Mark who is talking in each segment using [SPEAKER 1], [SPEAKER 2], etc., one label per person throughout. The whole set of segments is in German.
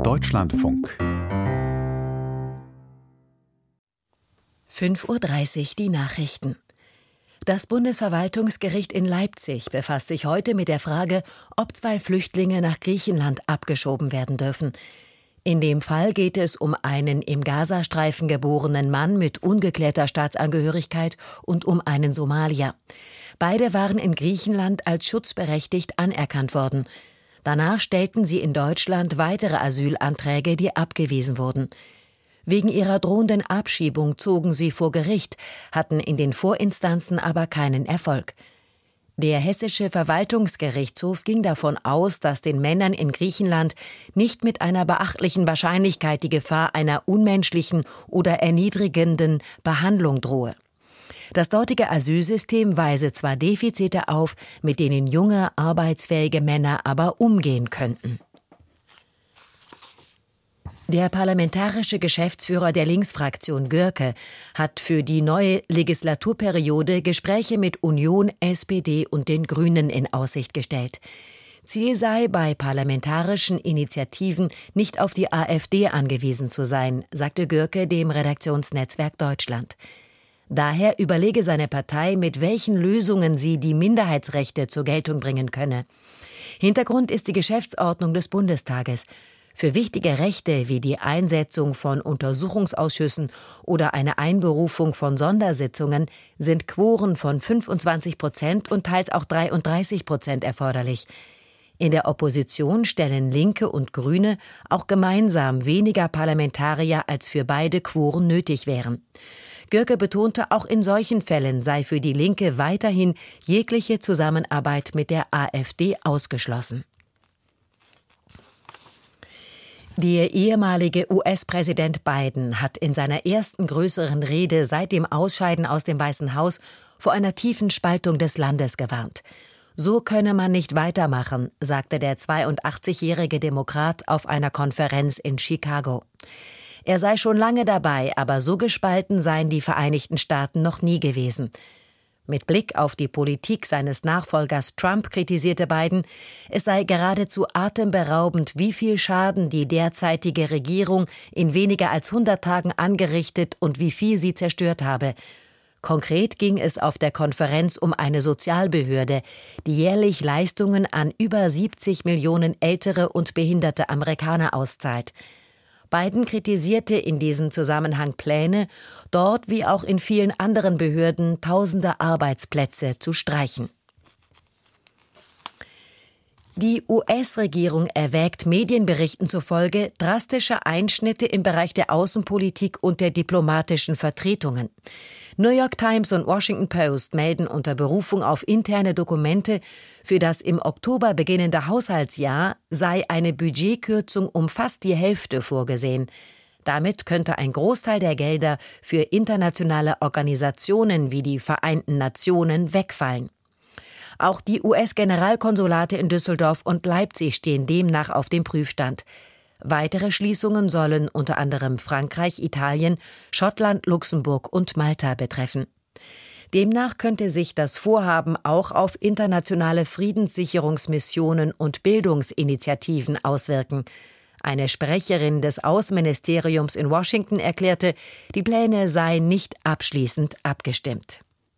[SPEAKER 1] Deutschlandfunk
[SPEAKER 2] 5:30 Uhr die Nachrichten. Das Bundesverwaltungsgericht in Leipzig befasst sich heute mit der Frage, ob 2 Flüchtlinge nach Griechenland abgeschoben werden dürfen. In dem Fall geht es um einen im Gazastreifen geborenen Mann mit ungeklärter Staatsangehörigkeit und um einen Somalier. Beide waren in Griechenland als schutzberechtigt anerkannt worden. Danach stellten sie in Deutschland weitere Asylanträge, die abgewiesen wurden. Wegen ihrer drohenden Abschiebung zogen sie vor Gericht, hatten in den Vorinstanzen aber keinen Erfolg. Der Hessische Verwaltungsgerichtshof ging davon aus, dass den Männern in Griechenland nicht mit einer beachtlichen Wahrscheinlichkeit die Gefahr einer unmenschlichen oder erniedrigenden Behandlung drohe. Das dortige Asylsystem weise zwar Defizite auf, mit denen junge, arbeitsfähige Männer aber umgehen könnten. Der parlamentarische Geschäftsführer der Linksfraktion Görke hat für die neue Legislaturperiode Gespräche mit Union, SPD und den Grünen in Aussicht gestellt. Ziel sei, bei parlamentarischen Initiativen nicht auf die AfD angewiesen zu sein, sagte Görke dem Redaktionsnetzwerk Deutschland. Daher überlege seine Partei, mit welchen Lösungen sie die Minderheitsrechte zur Geltung bringen könne. Hintergrund ist die Geschäftsordnung des Bundestages. Für wichtige Rechte wie die Einsetzung von Untersuchungsausschüssen oder eine Einberufung von Sondersitzungen sind Quoren von 25% und teils auch 33% erforderlich. In der Opposition stellen Linke und Grüne auch gemeinsam weniger Parlamentarier, als für beide Quoren nötig wären. Görke betonte, auch in solchen Fällen sei für die Linke weiterhin jegliche Zusammenarbeit mit der AfD ausgeschlossen. Der ehemalige US-Präsident Biden hat in seiner ersten größeren Rede seit dem Ausscheiden aus dem Weißen Haus vor einer tiefen Spaltung des Landes gewarnt. So könne man nicht weitermachen, sagte der 82-jährige Demokrat auf einer Konferenz in Chicago. Er sei schon lange dabei, aber so gespalten seien die Vereinigten Staaten noch nie gewesen. Mit Blick auf die Politik seines Nachfolgers Trump kritisierte Biden, es sei geradezu atemberaubend, wie viel Schaden die derzeitige Regierung in weniger als 100 Tagen angerichtet und wie viel sie zerstört habe. Konkret ging es auf der Konferenz um eine Sozialbehörde, die jährlich Leistungen an über 70 Millionen ältere und behinderte Amerikaner auszahlt. Biden kritisierte in diesem Zusammenhang Pläne, dort wie auch in vielen anderen Behörden tausende Arbeitsplätze zu streichen. Die US-Regierung erwägt Medienberichten zufolge drastische Einschnitte im Bereich der Außenpolitik und der diplomatischen Vertretungen. New York Times und Washington Post melden unter Berufung auf interne Dokumente, für das im Oktober beginnende Haushaltsjahr sei eine Budgetkürzung um fast die Hälfte vorgesehen. Damit könnte ein Großteil der Gelder für internationale Organisationen wie die Vereinten Nationen wegfallen. Auch die US-Generalkonsulate in Düsseldorf und Leipzig stehen demnach auf dem Prüfstand. Weitere Schließungen sollen unter anderem Frankreich, Italien, Schottland, Luxemburg und Malta betreffen. Demnach könnte sich das Vorhaben auch auf internationale Friedenssicherungsmissionen und Bildungsinitiativen auswirken. Eine Sprecherin des Außenministeriums in Washington erklärte, die Pläne seien nicht abschließend abgestimmt.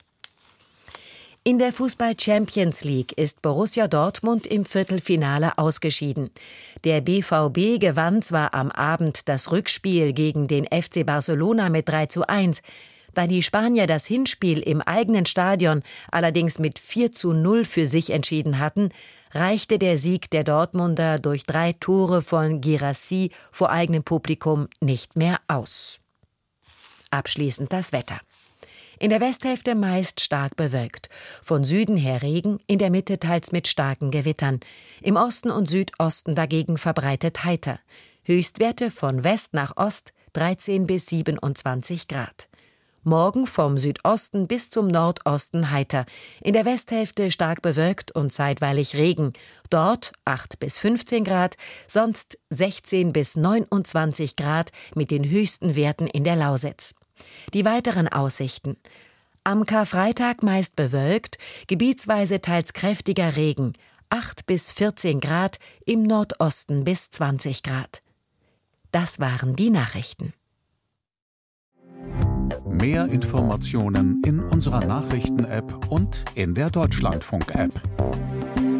[SPEAKER 2] In der Fußball-Champions League ist Borussia Dortmund im Viertelfinale ausgeschieden. Der BVB gewann zwar am Abend das Rückspiel gegen den FC Barcelona mit 3:1, da die Spanier das Hinspiel im eigenen Stadion allerdings mit 4:0 für sich entschieden hatten, reichte der Sieg der Dortmunder durch 3 Tore von Guirassy vor eigenem Publikum nicht mehr aus. Abschließend das Wetter. In der Westhälfte meist stark bewölkt. Von Süden her Regen, in der Mitte teils mit starken Gewittern. Im Osten und Südosten dagegen verbreitet heiter. Höchstwerte von West nach Ost 13 bis 27 Grad. Morgen vom Südosten bis zum Nordosten heiter. In der Westhälfte stark bewölkt und zeitweilig Regen. Dort 8 bis 15 Grad, sonst 16 bis 29 Grad mit den höchsten Werten in der Lausitz. Die weiteren Aussichten. Am Karfreitag meist bewölkt, gebietsweise teils kräftiger Regen, 8 bis 14 Grad, im Nordosten bis 20 Grad. Das waren die Nachrichten.
[SPEAKER 1] Mehr Informationen in unserer Nachrichten-App und in der Deutschlandfunk-App.